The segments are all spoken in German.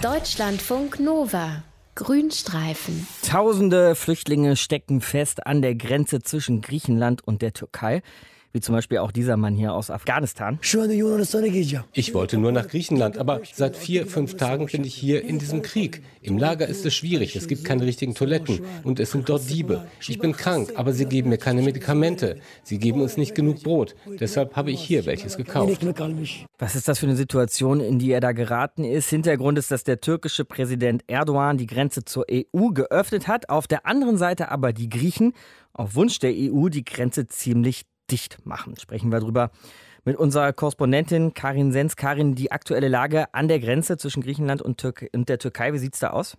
Deutschlandfunk Nova. Grünstreifen. Tausende Flüchtlinge stecken fest an der Grenze zwischen Griechenland und der Türkei. Wie zum Beispiel auch dieser Mann hier aus Afghanistan. Ich wollte nur nach Griechenland, aber seit 4-5 Tagen bin ich hier in diesem Krieg. Im Lager ist es schwierig, es gibt keine richtigen Toiletten und es sind dort Diebe. Ich bin krank, aber sie geben mir keine Medikamente. Sie geben uns nicht genug Brot. Deshalb habe ich hier welches gekauft. Was ist das für eine Situation, in die er da geraten ist? Hintergrund ist, dass der türkische Präsident Erdogan die Grenze zur EU geöffnet hat. Auf der anderen Seite aber die Griechen auf Wunsch der EU die Grenze ziemlich dicht machen. Sprechen wir drüber mit unserer Korrespondentin Karin Sens. Karin, die aktuelle Lage an der Grenze zwischen Griechenland und der Türkei, wie sieht es da aus?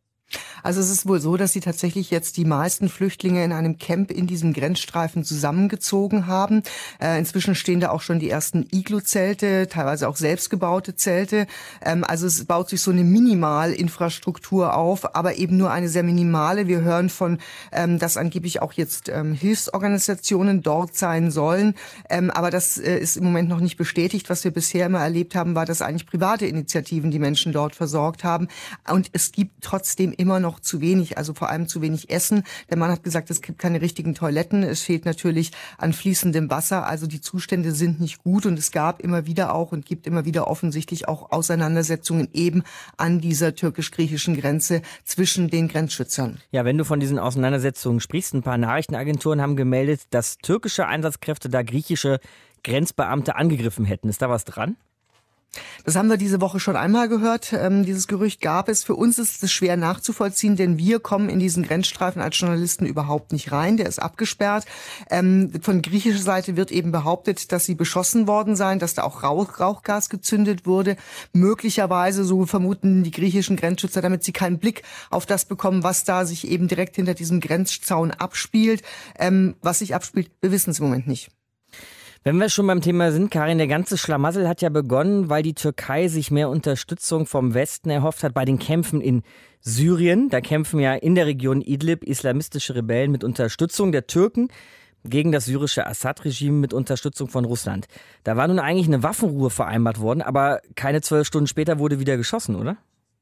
Also es ist wohl so, dass sie tatsächlich jetzt die meisten Flüchtlinge in einem Camp in diesem Grenzstreifen zusammengezogen haben. Inzwischen stehen da auch schon die ersten Iglu-Zelte, teilweise auch selbstgebaute Zelte. Also es baut sich so eine Minimalinfrastruktur auf, aber eben nur eine sehr minimale. Wir hören von, dass angeblich auch jetzt Hilfsorganisationen dort sein sollen. Aber das ist im Moment noch nicht bestätigt. Was wir bisher immer erlebt haben, war, dass eigentlich private Initiativen die Menschen dort versorgt haben. Und es gibt trotzdem immer noch zu wenig, also vor allem zu wenig Essen. Der Mann hat gesagt, es gibt keine richtigen Toiletten. Es fehlt natürlich an fließendem Wasser. Also die Zustände sind nicht gut und es gab immer wieder auch und gibt immer wieder offensichtlich auch Auseinandersetzungen eben an dieser türkisch-griechischen Grenze zwischen den Grenzschützern. Ja, wenn du von diesen Auseinandersetzungen sprichst, ein paar Nachrichtenagenturen haben gemeldet, dass türkische Einsatzkräfte da griechische Grenzbeamte angegriffen hätten. Ist da was dran? Das haben wir diese Woche schon einmal gehört. Dieses Gerücht gab es. Für uns ist es schwer nachzuvollziehen, denn wir kommen in diesen Grenzstreifen als Journalisten überhaupt nicht rein. Der ist abgesperrt. Von griechischer Seite wird eben behauptet, dass sie beschossen worden seien, dass da auch Rauchgas gezündet wurde. Möglicherweise, so vermuten die griechischen Grenzschützer, damit sie keinen Blick auf das bekommen, was da sich eben direkt hinter diesem Grenzzaun abspielt. Was sich abspielt, wir wissen es im Moment nicht. Wenn wir schon beim Thema sind, Karin, der ganze Schlamassel hat ja begonnen, weil die Türkei sich mehr Unterstützung vom Westen erhofft hat bei den Kämpfen in Syrien. Da kämpfen ja in der Region Idlib islamistische Rebellen mit Unterstützung der Türken gegen das syrische Assad-Regime mit Unterstützung von Russland. Da war nun eigentlich eine Waffenruhe vereinbart worden, aber keine 12 Stunden später wurde wieder geschossen, oder?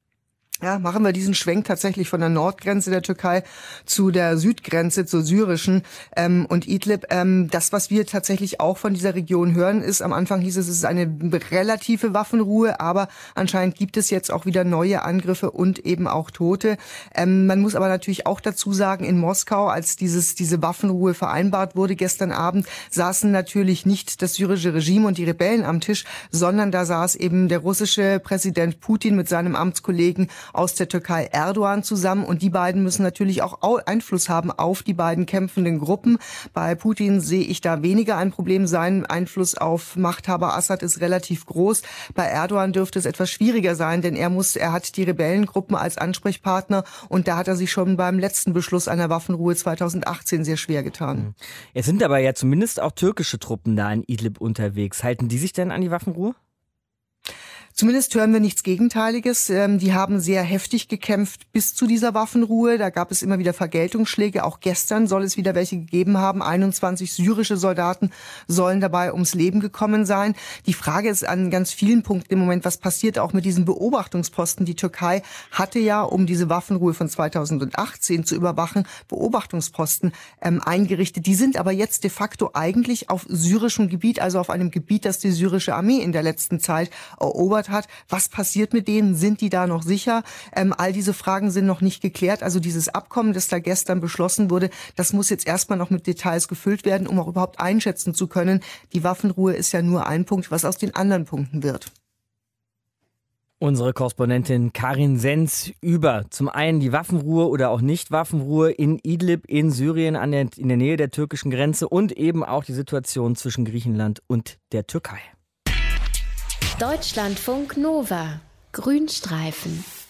Ja, machen wir diesen Schwenk tatsächlich von der Nordgrenze der Türkei zu der Südgrenze, zur syrischen und Idlib. Das, was wir tatsächlich auch von dieser Region hören, ist, am Anfang hieß es, es ist eine relative Waffenruhe, aber anscheinend gibt es jetzt auch wieder neue Angriffe und eben auch Tote. Man muss aber natürlich auch dazu sagen, in Moskau, als diese Waffenruhe vereinbart wurde gestern Abend, saßen natürlich nicht das syrische Regime und die Rebellen am Tisch, sondern da saß eben der russische Präsident Putin mit seinem Amtskollegen aus der Türkei Erdogan zusammen und die beiden müssen natürlich auch Einfluss haben auf die beiden kämpfenden Gruppen. Bei Putin sehe ich da weniger ein Problem sein. Einfluss auf Machthaber Assad ist relativ groß. Bei Erdogan dürfte es etwas schwieriger sein, denn er hat die Rebellengruppen als Ansprechpartner und da hat er sich schon beim letzten Beschluss einer Waffenruhe 2018 sehr schwer getan. Es sind aber ja zumindest auch türkische Truppen da in Idlib unterwegs. Halten die sich denn an die Waffenruhe? Zumindest hören wir nichts Gegenteiliges. Die haben sehr heftig gekämpft bis zu dieser Waffenruhe. Da gab es immer wieder Vergeltungsschläge. Auch gestern soll es wieder welche gegeben haben. 21 syrische Soldaten sollen dabei ums Leben gekommen sein. Die Frage ist an ganz vielen Punkten im Moment, was passiert auch mit diesen Beobachtungsposten. Die Türkei hatte ja, um diese Waffenruhe von 2018 zu überwachen, Beobachtungsposten eingerichtet. Die sind aber jetzt de facto eigentlich auf syrischem Gebiet, also auf einem Gebiet, das die syrische Armee in der letzten Zeit erobert hat. Was passiert mit denen? Sind die da noch sicher? All diese Fragen sind noch nicht geklärt. Also dieses Abkommen, das da gestern beschlossen wurde, das muss jetzt erstmal noch mit Details gefüllt werden, um auch überhaupt einschätzen zu können. Die Waffenruhe ist ja nur ein Punkt, was aus den anderen Punkten wird. Unsere Korrespondentin Karin Sens über zum einen die Waffenruhe oder auch Nicht-Waffenruhe in Idlib in Syrien in der Nähe der türkischen Grenze und eben auch die Situation zwischen Griechenland und der Türkei. Deutschlandfunk Nova. Grünstreifen.